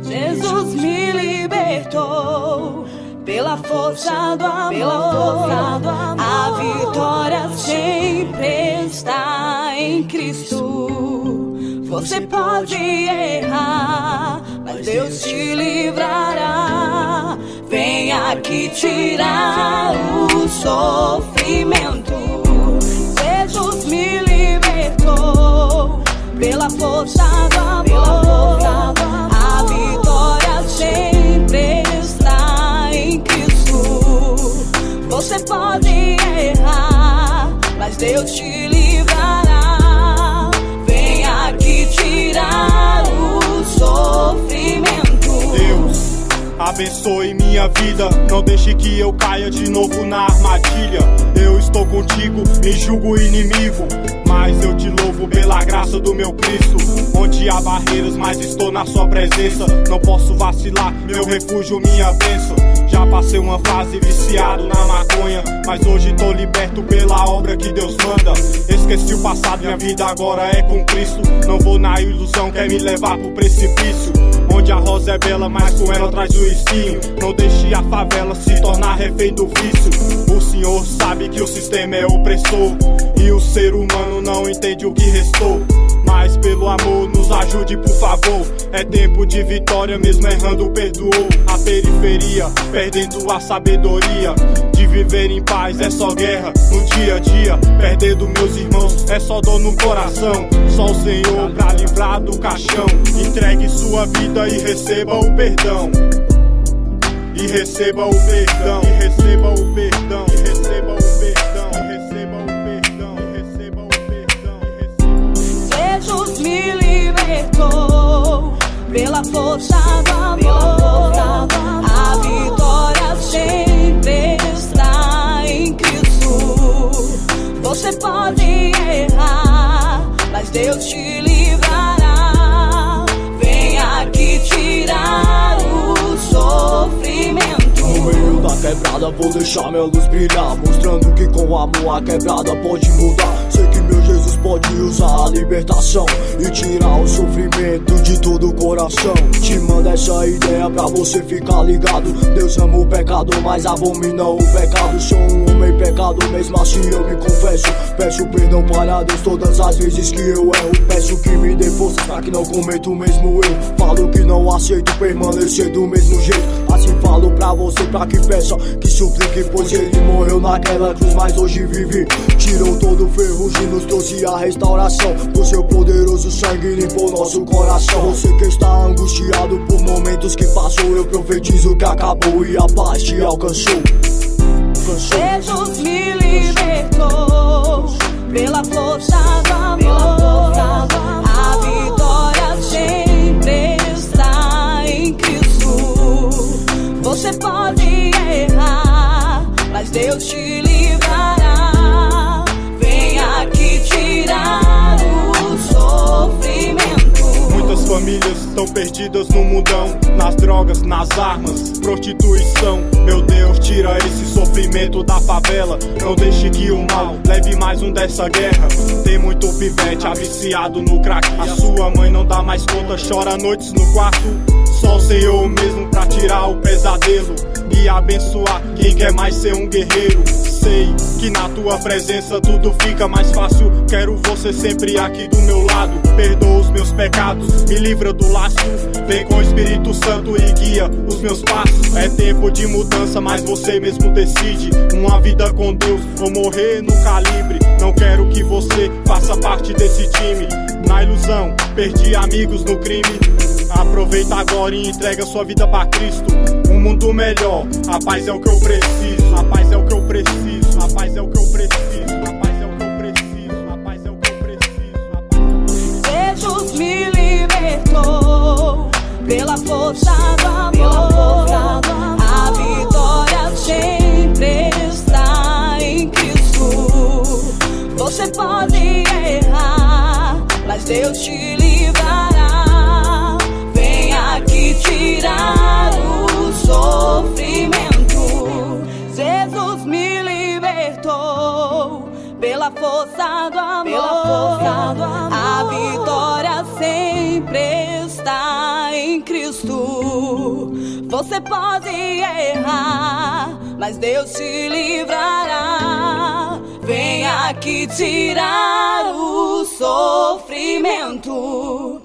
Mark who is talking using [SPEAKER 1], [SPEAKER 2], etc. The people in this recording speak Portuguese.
[SPEAKER 1] Jesus me libertou pela força do amor. A vitória sempre está em Cristo. Você pode errar, mas Deus te livrará. Vem aqui tirar o sofrimento. Jesus me libertou pela força do amor. A vitória sempre está em Cristo. Você pode errar, mas Deus te livrará. Vem aqui tirar o sofrimento.
[SPEAKER 2] Deus, abençoe minha vida, não deixe que eu caia de novo na armadilha. Eu estou contigo, me julgo inimigo, mas eu te louvo pela graça do meu Cristo. Onde há barreiras, mas estou na sua presença. Não posso vacilar, meu refúgio, minha bênção. Já passei uma fase viciado na maconha, mas hoje tô liberto pela obra que Deus manda. Esqueci o passado, minha vida agora é com Cristo. Não vou na ilusão, quer me levar pro precipício. Onde a rosa é bela, mas com ela traz o espinho. Não deixe a favela se tornar refém do vício. O Senhor sabe que o sistema é opressor e o ser humano não entende o que restou. Mas pelo amor nos ajude, por favor. É tempo de vitória, mesmo errando perdoou. A periferia, perdendo a sabedoria de viver em paz, é só guerra no dia a dia. Perdendo meus irmãos, é só dor no coração. Só o Senhor pra livrar do caixão. Entregue sua vida e receba o perdão. E receba o perdão. E receba o perdão. E receba o perdão. E receba o perdão. E receba o perdão.
[SPEAKER 1] Jesus me libertou pela força do amor. A vitória sempre está em Cristo. Você pode errar, mas Deus te livrará. Vem aqui tirar o sofrimento.
[SPEAKER 3] No meio da quebrada vou deixar minha luz brilhar, mostrando que com amor a quebrada pode mudar. Sei que meu Jesus pode usar a libertação e tirar o sofrimento de todo o coração. Te manda essa ideia pra você ficar ligado. Deus ama o pecado, mas abomina o pecado. Sou um homem pecado, mesmo assim eu me confesso. Peço perdão para Deus todas as vezes que eu erro. Peço que me dê força pra que não cometa o mesmo erro. Falo que não aceito permanecer do mesmo jeito. Assim falo pra você, pra que peça, que suplique, pois ele morreu naquela cruz, mas hoje vive. Tirou todo o ferrugem, nos trouxe a restauração. Com seu poderoso sangue limpou nosso coração. Você que está angustiado por momentos que passou, eu profetizo que acabou e a paz te alcançou.
[SPEAKER 1] Jesus me libertou pela força do amor. A vitória sempre está em Cristo. Você pode errar, mas Deus te livrará. Vem aqui tirar o sofrimento.
[SPEAKER 2] Muitas famílias estão perdidas no mundão, nas drogas, nas armas, prostituição. Meu Deus, tira esse sofrimento da favela. Não deixe que o mal leve mais um dessa guerra. Tem muito pivete aviciado no crack. A sua mãe não dá mais conta, chora noites no quarto. Só o Senhor mesmo pra tirar o pesadelo e abençoar quem quer mais ser um guerreiro. Sei que na tua presença tudo fica mais fácil. Quero você sempre aqui do meu lado. Perdoa os meus pecados, me livra do laço. Vem com o Espírito Santo e guia os meus passos. É tempo de mudança, mas você mesmo decide. Uma vida com Deus ou morrer no calibre. Não quero que você faça parte desse time. Na ilusão, perdi amigos no crime. Aproveita agora e entrega sua vida pra Cristo. Um mundo melhor, a paz é o que eu preciso. A paz é o que eu preciso. A paz é o que eu preciso. A paz é o que eu preciso. A paz é o que eu preciso.
[SPEAKER 1] Jesus me libertou pela força do amor. A vitória sempre está em Cristo. Você pode errar, mas Deus te livrará. Vem aqui tirar o sofrimento. Jesus me libertou pela força do amor. A vitória sempre está em Cristo. Você pode errar, mas Deus te livrará. Vem aqui tirar o sofrimento.